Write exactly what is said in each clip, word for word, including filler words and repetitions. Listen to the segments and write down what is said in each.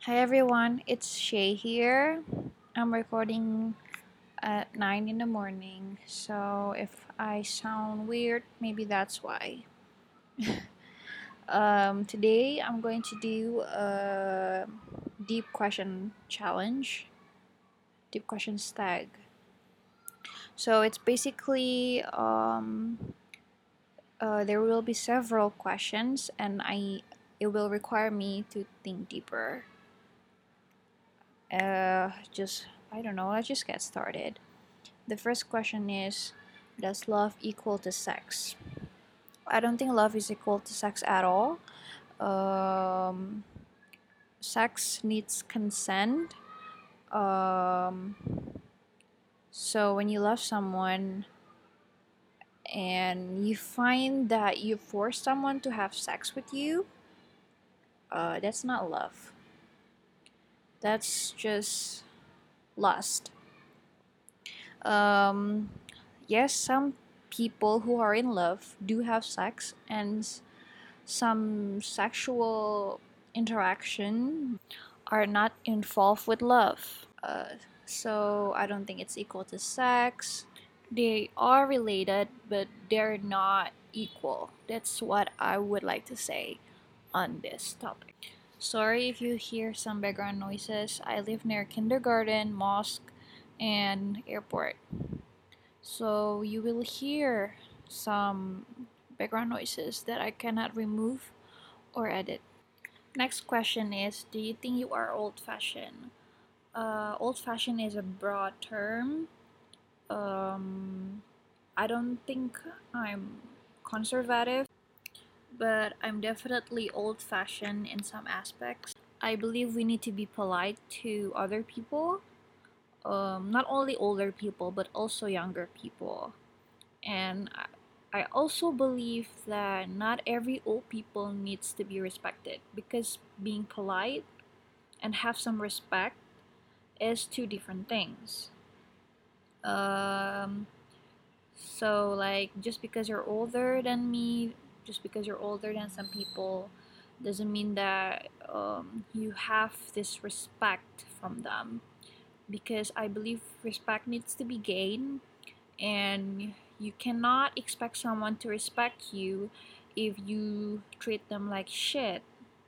Hi everyone, it's Shay here. I'm recording at nine in the morning, so if I sound weird, maybe that's why. Um, today I'm going to do a deep question challenge, deep question tag. So it's basically um, uh, there will be several questions, and I it will require me to think deeper. Uh, just I don't know. Let's just get started. The first question is, does love equal to sex? I don't think love is equal to sex at all. Um, Sex needs consent. Um, so when you love someone and you find that you force someone to have sex with you, uh, that's not love. That's just lust. Um, yes, some people who are in love do have sex, and some sexual interaction are not involved with love. Uh, so I don't think it's equal to sex. They are related, but they're not equal. That's what I would like to say on this topic. Sorry if you hear some background noises. I live near kindergarten, mosque, and airport. So you will hear some background noises that I cannot remove or edit. Next question is, do you think you are old fashioned? Uh, old fashioned is a broad term. Um, I don't think I'm conservative, but I'm definitely old fashioned in some aspects. I believe we need to be polite to other people, um, not only older people, but also younger people. And I, I also believe that not every old people needs to be respected, because being polite and have some respect is two different things. Um, so like just because you're older than me, just because you're older than some people, doesn't mean that um, you have this respect from them. Because I believe respect needs to be gained, and you cannot expect someone to respect you if you treat them like shit.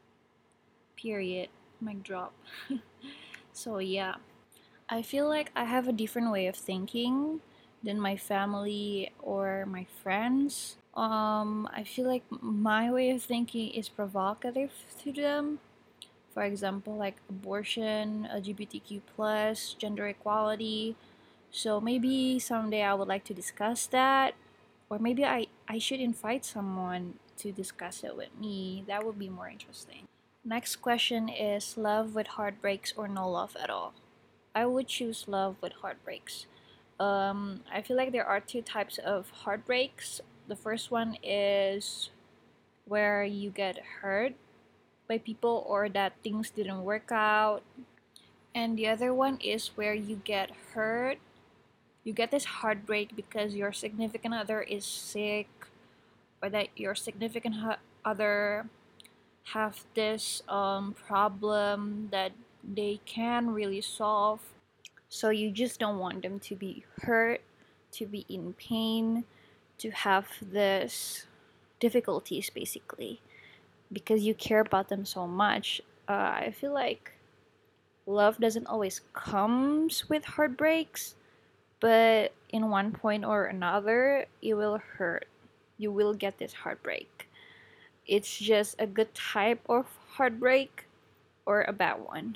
Period. Mic drop. So yeah. I feel like I have a different way of thinking than my family or my friends. Um, I feel like my way of thinking is provocative to them. For example, like abortion, L G B T Q plus, gender equality. So maybe someday I would like to discuss that, or maybe I I should invite someone to discuss it with me. That would be more interesting. Next question is, love with heartbreaks or no love at all? I would choose love with heartbreaks. Um, I feel like there are two types of heartbreaks. The first one is where you get hurt by people or that things didn't work out. And the other one is where you get hurt. You get this heartbreak because your significant other is sick, or that your significant hu- other have this um, problem that they can really solve. So you just don't want them to be hurt, to be in pain, to have this difficulties basically, because you care about them so much. Uh, I feel like love doesn't always comes with heartbreaks, but in one point or another, it will hurt. You will get this heartbreak. It's just a good type of heartbreak or a bad one.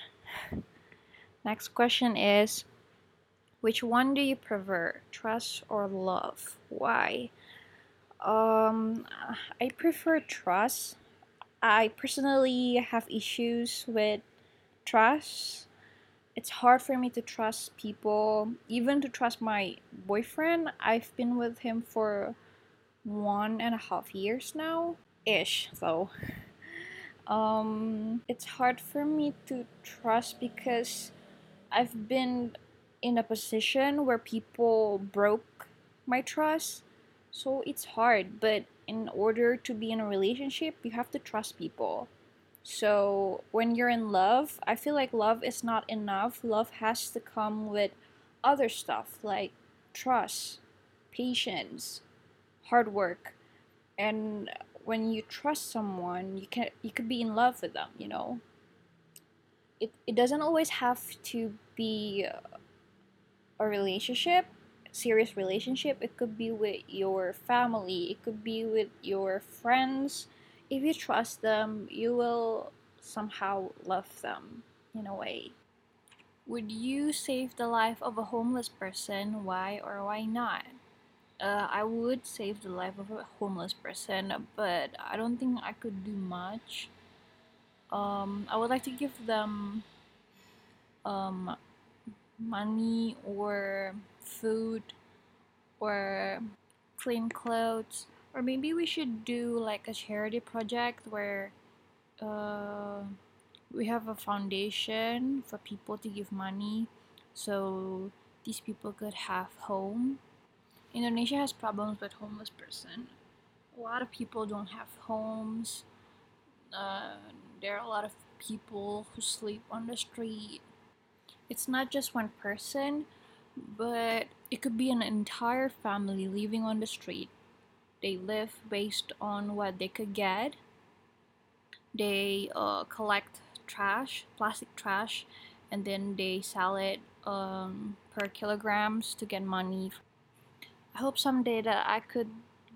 Next question is, which one do you prefer, trust or love? Why? Um, I prefer trust. I personally have issues with trust. It's hard for me to trust people, even to trust my boyfriend. I've been with him for one and a half years now, ish, though. Um, it's hard for me to trust because I've been in a position where people broke my trust. So it's hard, but in order to be in a relationship, you have to trust people. So when you're in love, I feel like love is not enough. Love has to come with other stuff like trust, patience, hard work. And when you trust someone, you can you could be in love with them, you know. It it doesn't always have to be a relationship, serious relationship. It could be with your family, it could be with your friends. If you trust them, you will somehow love them in a way. Would you save the life of a homeless person? Why or why not? Uh, I would save the life of a homeless person, but I don't think I could do much. Um, I would like to give them um, money or food or clean clothes, or maybe we should do like a charity project where uh, we have a foundation for people to give money so these people could have home. Indonesia has problems with homeless person. A lot of people don't have homes. Uh, there are a lot of people who sleep on the street. It's not just one person, but it could be an entire family living on the street. They live based on what they could get. They uh, collect trash, plastic trash, and then they sell it um, per kilograms to get money. I hope someday that I could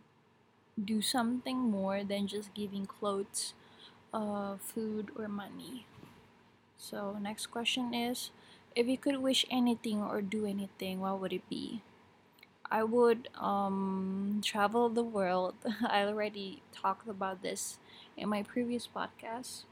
do something more than just giving clothes, uh, food, or money. So, next question is, if you could wish anything or do anything, what would it be? I would um, travel the world. I already talked about this in my previous podcast.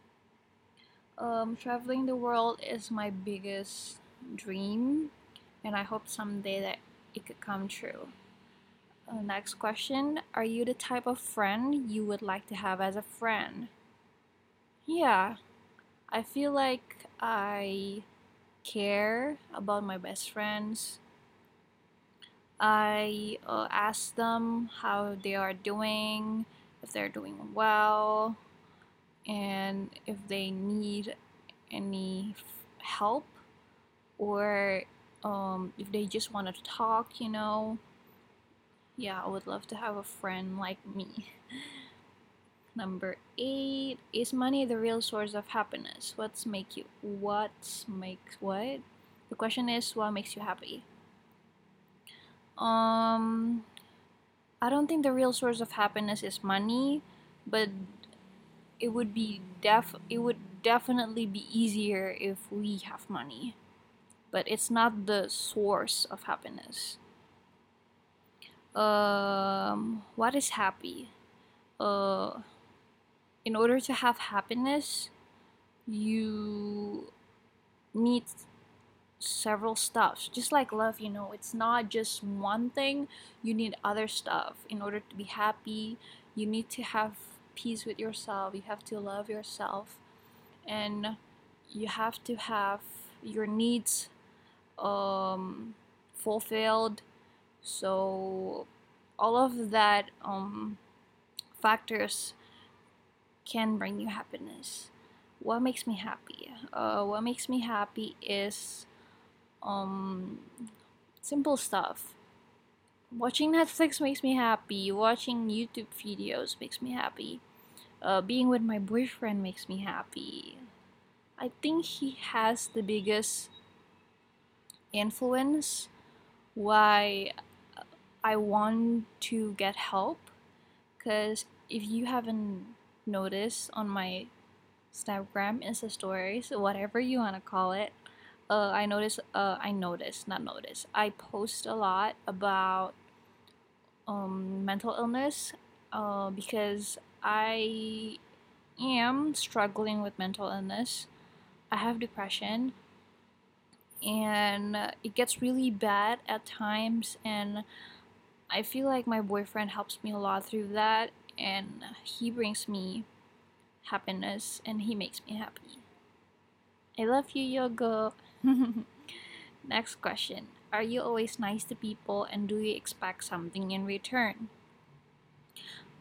Um, traveling the world is my biggest dream, and I hope someday that it could come true. Uh, next question. Are you the type of friend you would like to have as a friend? Yeah, I feel like I care about my best friends. I uh, ask them how they are doing, if they're doing well, and if they need any f- help, or um, if they just want to talk, you know. Yeah, I would love to have a friend like me. Number eight, is money the real source of happiness? What's make you what makes what? The question is, what makes you happy? Um, I don't think the real source of happiness is money, but it would be def it would definitely be easier if we have money. But it's not the source of happiness. Um, what is happy? Uh, in order to have happiness, you need several stuff. Just like love, you know, it's not just one thing. You need other stuff in order to be happy. You need to have peace with yourself. You have to love yourself, and you have to have your needs um, fulfilled. So all of that um, factors can bring you happiness. What makes me happy? Uh, what makes me happy is um, simple stuff. Watching Netflix makes me happy. Watching YouTube videos makes me happy. Uh, being with my boyfriend makes me happy. I think he has the biggest influence why I want to get help. Because if you haven't noticed on my Instagram, Insta stories, whatever you want to call it, uh, I notice, uh, I notice, not notice, I post a lot about um, mental illness uh, because I am struggling with mental illness. I have depression, and uh, it gets really bad at times, and I feel like my boyfriend helps me a lot through that, and he brings me happiness and he makes me happy. I love you, Yoga. Next question. Are you always nice to people and do you expect something in return?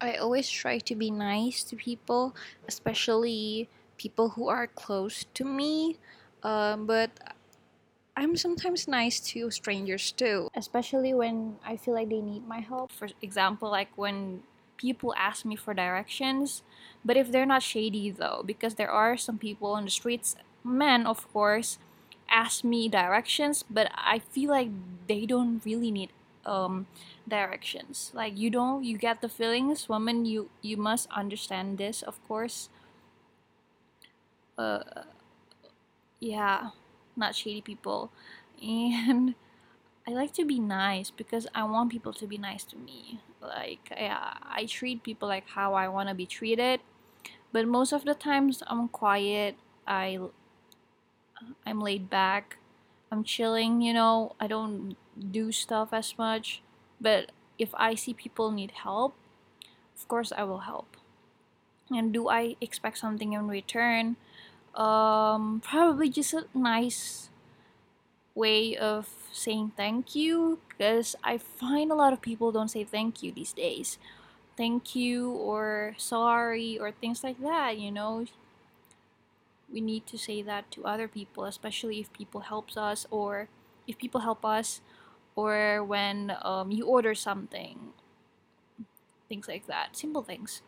I always try to be nice to people, especially people who are close to me. Um, but I'm sometimes nice to strangers too, especially when I feel like they need my help. For example, like when people ask me for directions, but if they're not shady though, because there are some people on the streets, men of course, ask me directions, but I feel like they don't really need um directions. Like you don't you get the feelings, woman, you you must understand this, of course. Uh yeah, not shady people. And I like to be nice because I want people to be nice to me. Like, yeah, I treat people like how I want to be treated. But most of the times, I'm quiet. I I'm laid back. I'm chilling. You know, I don't do stuff as much. But if I see people need help, of course I will help. And do I expect something in return? Um, probably just a nice way of saying thank you, because I find a lot of people don't say thank you these days. Thank you or sorry or things like that, you know. We need to say that to other people, especially if people helps us, or if people help us, or when um, you order something, things like that. Simple things.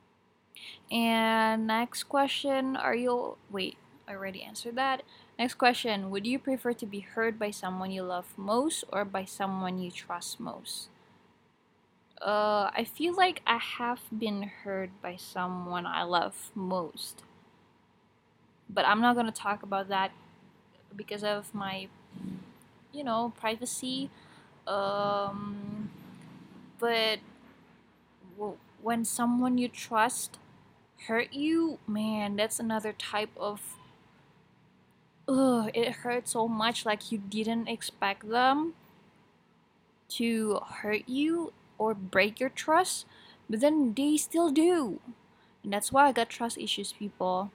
And next question, are you wait, I already answered that. Next question, would you prefer to be heard by someone you love most or by someone you trust most? Uh, I feel like I have been heard by someone I love most, but I'm not gonna talk about that because of my, you know, privacy. Um, but w- when someone you trust hurt you, man, that's another type of, ugh, it hurts so much. Like you didn't expect them to hurt you or break your trust, but then they still do. And that's why I got trust issues, people.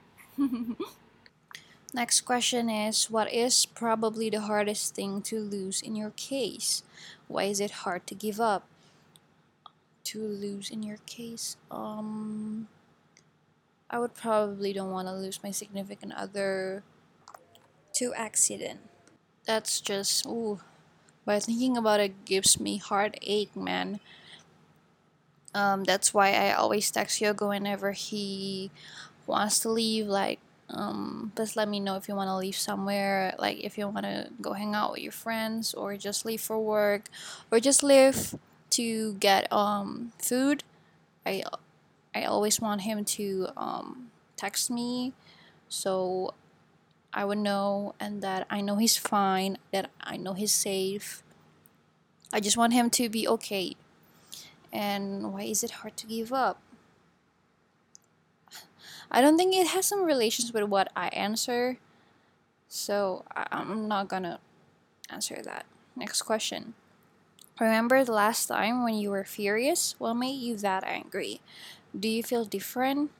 Next question is, what is probably the hardest thing to lose in your case? Why is it hard to give up? To lose in your case? Um I would probably don't want to lose my significant other to accident. That's just ooh, but thinking about it gives me heartache, man. Um, that's why I always text Yogo whenever he wants to leave. Like, um, please let me know if you want to leave somewhere. Like, if you want to go hang out with your friends, or just leave for work, or just leave to get um food. I I always want him to um text me, so I would know, and that I know he's fine. That I know he's safe. I just want him to be okay. And why is it hard to give up? I don't think it has some relations with what I answer, so I- I'm not gonna answer that. Next question. Remember the last time when you were furious? What made you that angry? Do you feel different?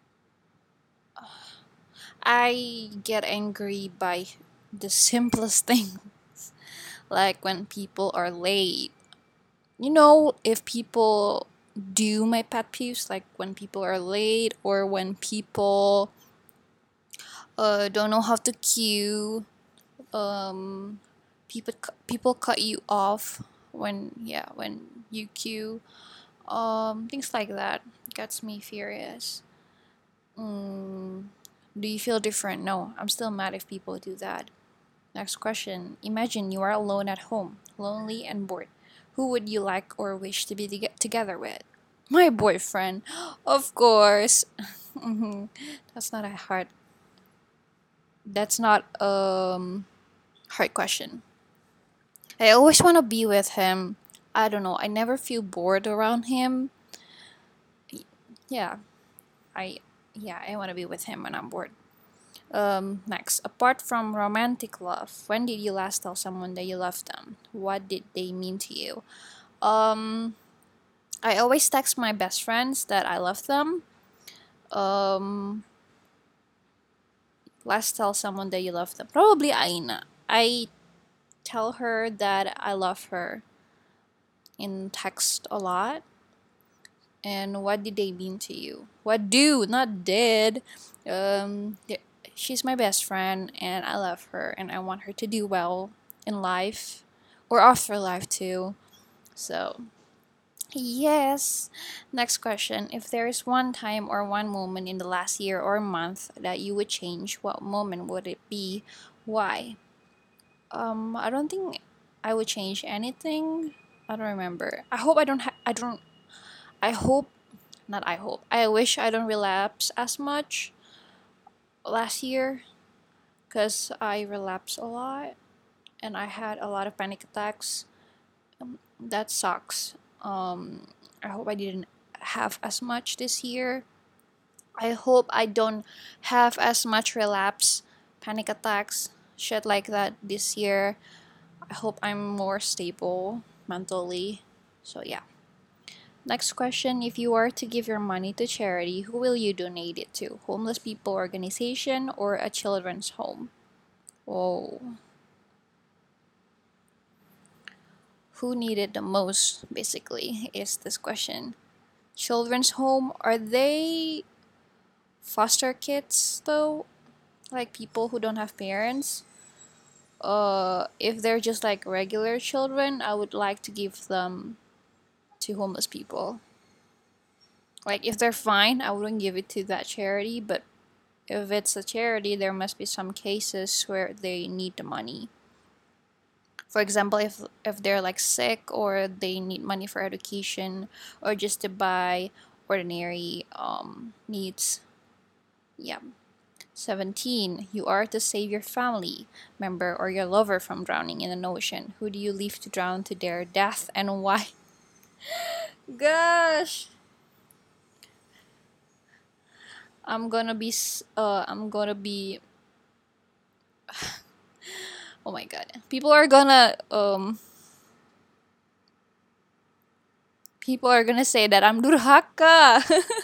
I get angry by the simplest thing, like when people are late. You know, if people do my pet peeves, like when people are late or when people uh, don't know how to queue, um people cu- people cut you off when yeah when you queue, um things like that gets me furious. mm, do you feel different? No, I'm still mad if people do that. Next question, imagine you are alone at home, lonely and bored. Who would you like or wish to be to- together with? My boyfriend. Of course. Mhm. That's not a hard that's not um hard question. I always want to be with him. I don't know. I never feel bored around him. Yeah, I yeah, I want to be with him when I'm bored. Um, next, apart from romantic love, when did you last tell someone that you love them? What did they mean to you? Um, I always text my best friends that I love them. Um, last tell someone that you love them. Probably Aina. I tell her that I love her in text a lot. And what did they mean to you? What do, not did. Um, th- she's my best friend, and I love her, and I want her to do well in life or after life too. So, yes. Next question. If there is one time or one moment in the last year or month that you would change, what moment would it be? Why? Um, I don't think I would change anything. I don't remember. I hope I don't ha- I don't I hope not I hope. I wish I don't relapse as much last year cuz I relapsed a lot and I had a lot of panic attacks. Um, that sucks. Um I hope I didn't have as much this year. I hope I don't have as much relapse, panic attacks, shit like that this year. I hope I'm more stable mentally. So yeah. Next question. If you are to give your money to charity, who will you donate it to? Homeless people organization or a children's home? Oh, who need it the most, basically, is this question. Children's home, are they foster kids though? Like people who don't have parents? Uh, if they're just like regular children, I would like to give them to homeless people. Like if they're fine, I wouldn't give it to that charity, but if it's a charity, there must be some cases where they need the money. For example, if if they're like sick or they need money for education or just to buy ordinary um needs. Yeah. seventeen. You are to save your family member or your lover from drowning in an ocean. Who do you leave to drown to their death and why? Gosh. I'm gonna be s- uh I'm gonna be oh my god. People are gonna um people are gonna say that I'm durhaka.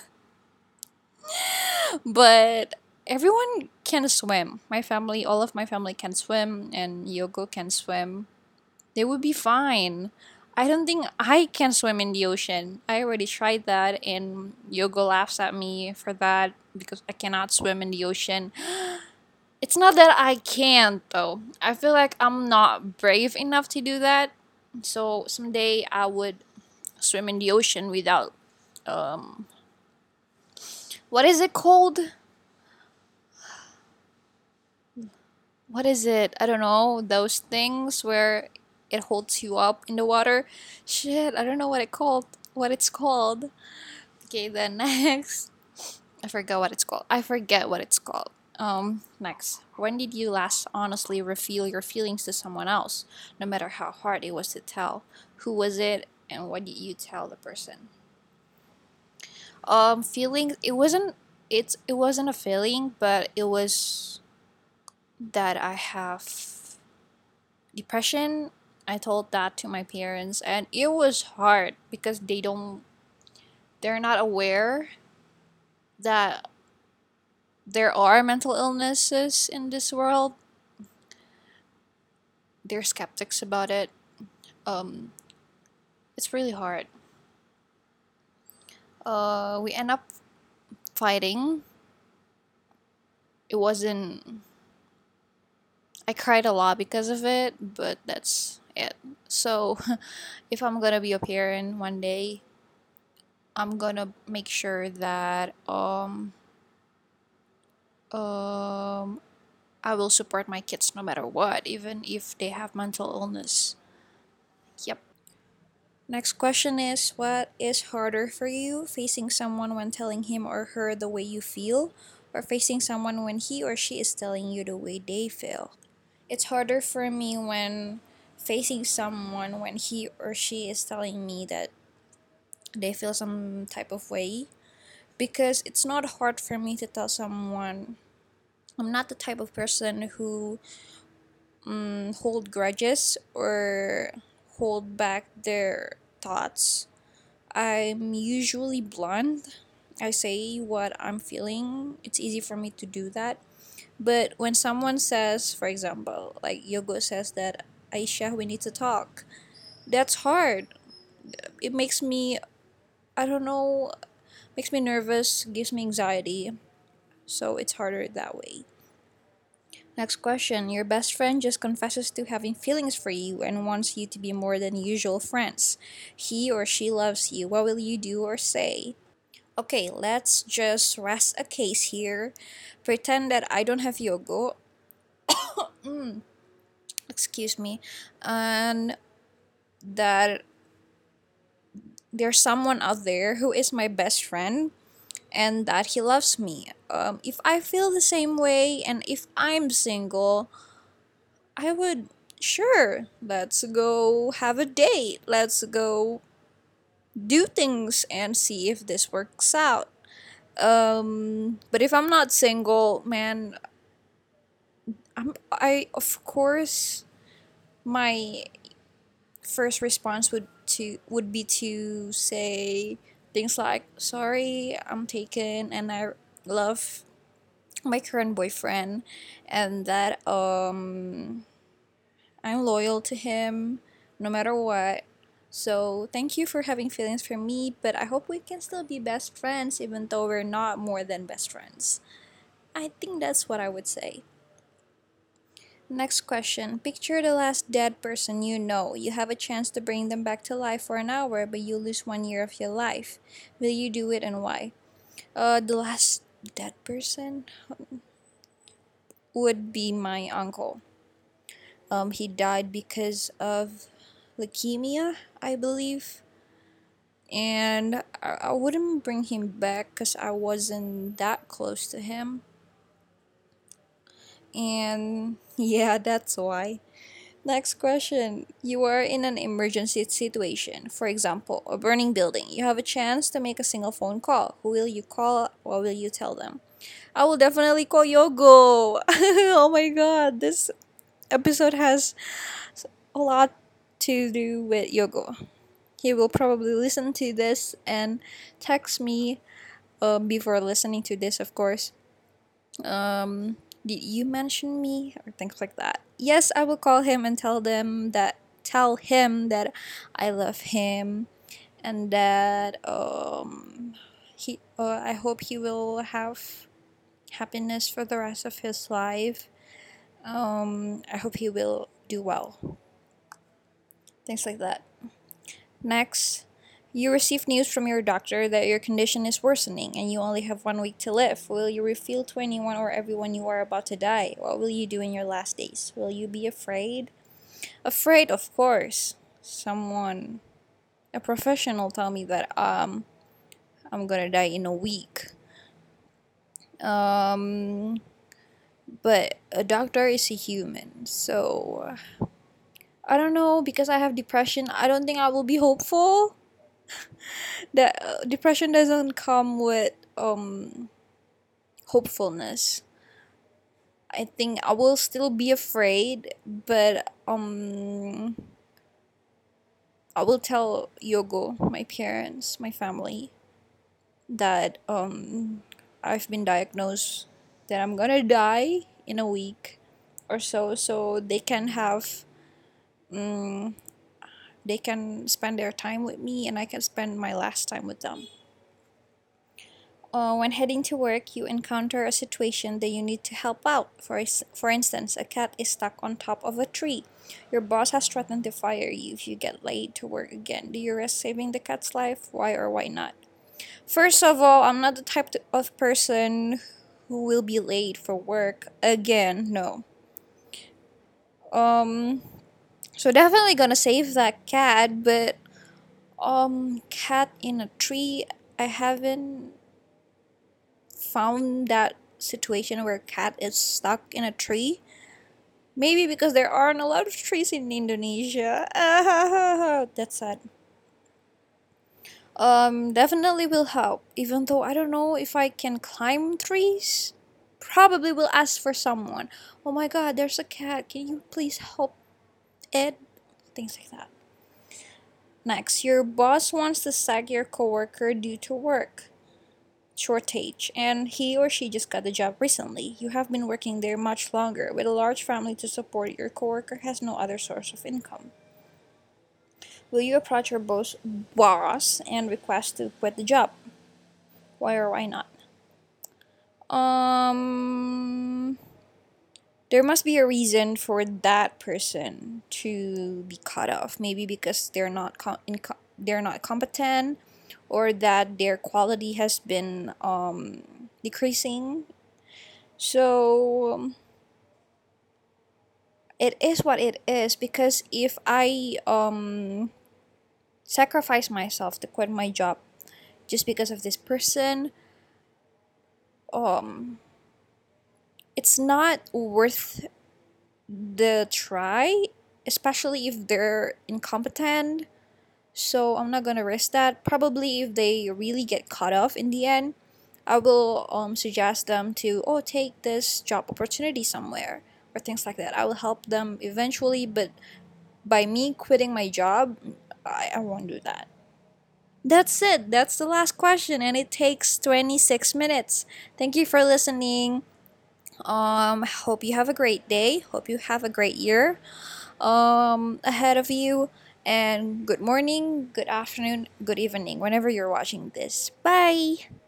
But everyone can swim. My family, all of my family can swim, and Yogo can swim. They would be fine. I don't think I can swim in the ocean. I already tried that, and Yogo laughs at me for that because I cannot swim in the ocean. It's not that I can't, though. I feel like I'm not brave enough to do that. So someday I would swim in the ocean without um what is it called? What is it? I don't know. Those things where it holds you up in the water. Shit, I don't know what it called. What it's called. Okay, then next. I forgot what it's called. I forget what it's called. Um, next. When did you last honestly reveal your feelings to someone else, no matter how hard it was to tell? Who was it, and what did you tell the person? Um, feelings. It wasn't. It's. It wasn't a feeling, but it was that I have depression. I told that to my parents, and it was hard because they don't. They're not aware that there are mental illnesses in this world. They're skeptics about it. Um, it's really hard. Uh, we end up fighting. It wasn't. I cried a lot because of it, but that's it. So, if I'm gonna be a parent one day, I'm gonna make sure that um um I will support my kids no matter what, even if they have mental illness. Yep. Next question is, what is harder for you, facing someone when telling him or her the way you feel, or facing someone when he or she is telling you the way they feel? It's harder for me when facing someone when he or she is telling me that they feel some type of way, because it's not hard for me to tell someone. I'm not the type of person who um, hold grudges or hold back their thoughts. I'm usually blunt. I say what I'm feeling. It's easy for me to do that. But when someone says, for example, like Yogo says that, Aisha, we need to talk, that's hard. It makes me I don't know, makes me nervous, gives me anxiety, so it's harder that way. Next question. Your best friend just confesses to having feelings for you and wants you to be more than usual friends. He or she loves you. What will you do or say? Okay, let's just rest a case here. Pretend that I don't have yoga. Mm, excuse me. And that there's someone out there who is my best friend and that he loves me. Um, if I feel the same way and if I'm single, I would, sure, let's go have a date. Let's go do things and see if this works out. Um, but if I'm not single, man, I'm, I, of course, my first response would to would be to say things like, sorry, I'm taken and I love my current boyfriend, and that um I'm loyal to him no matter what. So thank you for having feelings for me, but I hope we can still be best friends even though we're not more than best friends. I think that's what I would say. Next question. Picture the last dead person you know. You have a chance to bring them back to life for an hour, but you lose one year of your life. Will you do it and why? Uh, the last dead person would be my uncle. Um, he died because of leukemia, I believe. And I, I wouldn't bring him back because I wasn't that close to him. And yeah, that's why. Next question. You are in an emergency situation. For example, a burning building. You have a chance to make a single phone call. Who will you call? What will you tell them? I will definitely call Yogo. Oh my god, this episode has a lot to do with Yogo. He will probably listen to this and text me um, before listening to this, of course. Um, did you mention me or things like that? Yes, I will call him and tell them that tell him that I love him and that um he uh, I hope he will have happiness for the rest of his life. Um, I hope he will do well. Things like that. Next, you receive news from your doctor that your condition is worsening and you only have one week to live. Will you reveal to anyone or everyone you are about to die? What will you do in your last days? Will you be afraid? Afraid, of course. Someone, a professional, tell me that um I'm gonna die in a week. Um, but a doctor is a human, so I don't know because I have depression. I don't think I will be hopeful. That uh, depression doesn't come with um hopefulness. I think I will still be afraid, but um I will tell Yogo, my parents, my family, that um I've been diagnosed that I'm gonna die in a week or so, so they can have um, they can spend their time with me and I can spend my last time with them. Uh, when heading to work, you encounter a situation that you need to help out. For, is- for instance, a cat is stuck on top of a tree. Your boss has threatened to fire you if you get late to work again. Do you risk saving the cat's life? Why or why not? First of all, I'm not the type to- of person who will be late for work again. No. Um. So definitely gonna save that cat, but um, cat in a tree. I haven't found that situation where a cat is stuck in a tree. Maybe because there aren't a lot of trees in Indonesia. That's sad. Um, definitely will help. Even though I don't know if I can climb trees. Probably will ask for someone. Oh my god, there's a cat. Can you please help it? Things like that. Next, your boss wants to sack your coworker due to work shortage, and he or she just got the job recently. You have been working there much longer. With a large family to support, your coworker has no other source of income. Will you approach your boss boss and request to quit the job? Why or why not? Um, there must be a reason for that person to be cut off. Maybe because they're not com- inco- they're not competent, or that their quality has been um decreasing. So it is what it is, because if I um sacrifice myself to quit my job just because of this person, um it's not worth the try, especially if they're incompetent. So I'm not gonna risk that. Probably if they really get cut off in the end, I will um suggest them to, oh, take this job opportunity somewhere, or things like that. I will help them eventually, but by me quitting my job, I, I won't do that. That's it. That's the last question, and it takes twenty-six minutes. Thank you for listening. Um, hope you have a great day. Hope you have a great year um ahead of you. And good morning, good afternoon, good evening, whenever you're watching this. Bye.